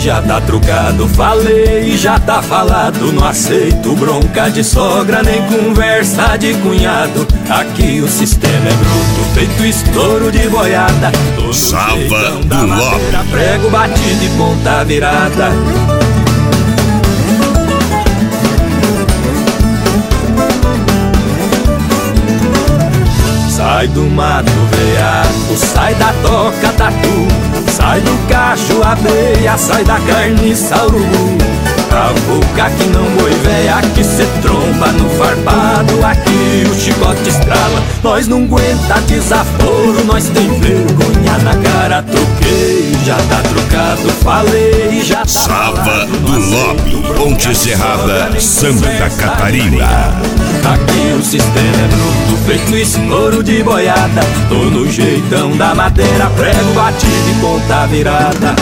já tá trucado, falei, já tá falado. Não aceito bronca de sogra, nem conversa de cunhado. Aqui o sistema é bruto, feito estouro de boiada. Sava do Lopes, prego batido e ponta virada. Sai do mato veaco, sai da toca tatu, sai do cacho aveia, sai da carniça urubu. Cavuca que não boi véia, que cê tromba no farpado. Aqui o chicote estrala, nós não aguenta desaforo. Nós tem vergonha na cara, troquei, já tá trocado, falei, já tá Sava do Lopes, Ponte Serrada, Santa Catarina. Aqui o sistema é bruto, feito estouro de boiada. Tô no jeitão da madeira, prego batido e ponta virada.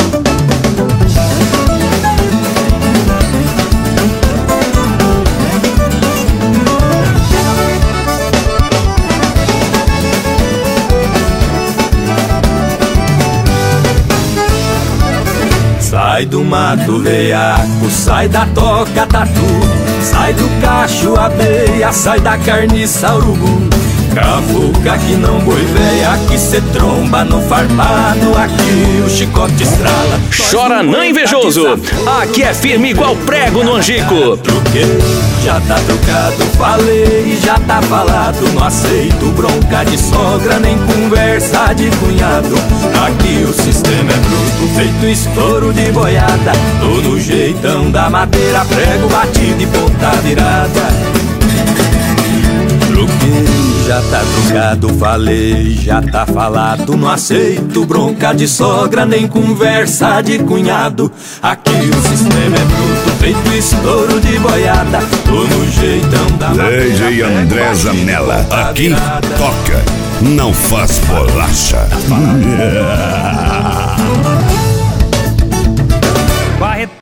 Sai do mato veaco, sai da toca tatu, sai do cacho aveia, sai da carniça urubu. Cavuca que não boi véia, que cê tromba no farpado. Aqui o chicote estrala. Chora não, invejoso, aqui é firme igual prego no angico. Truquei, já tá trocado, falei, já tá falado. Não aceito bronca de sogra, nem conversa de cunhado. Aqui o sistema é bruto, feito estouro de boiada. Tô no jeitão da madeira, prego batido e ponta virada. Truquei, já tá trocado, falei, já tá falado. Não aceito bronca de sogra, nem conversa de cunhado. Aqui o sistema é bruto, feito estouro de boiada. Tô no jeitão da madeira. DJ André Zanella, aqui toca, não faz bolacha.